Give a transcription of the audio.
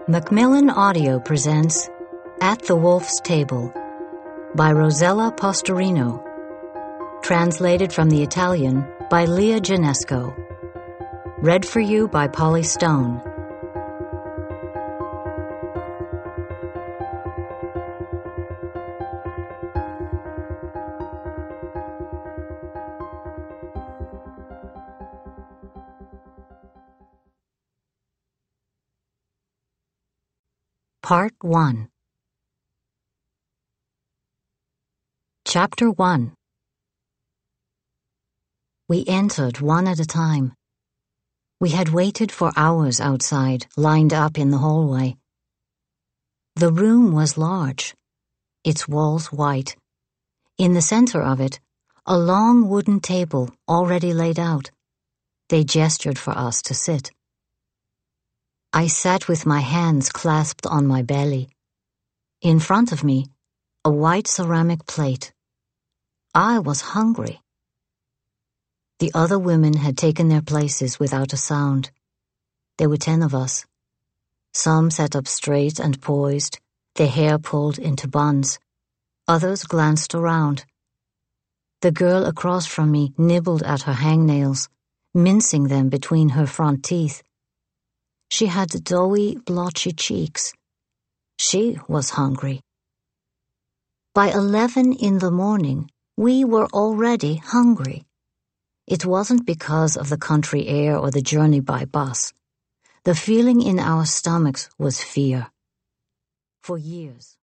Macmillan Audio presents At the Wolf's Table by Rosella Postorino. Translated from the Italian by Leah Ginesco. Read for you by Polly Stone. Part 1. Chapter 1. We entered one at a time. We had waited for hours outside, lined up in the hallway. The room was large, its walls white. In the center of it, a long wooden table already laid out. They gestured for us to sit. I sat with my hands clasped on my belly. In front of me, a white ceramic plate. I was hungry. The other women had taken their places without a sound. There were 10 of us. Some sat up straight and poised, their hair pulled into buns. Others glanced around. The girl across from me nibbled at her hangnails, mincing them between her front teeth. She had doughy, blotchy cheeks. She was hungry. By 11 in the morning, we were already hungry. It wasn't because of the country air or the journey by bus. The feeling in our stomachs was fear. For years,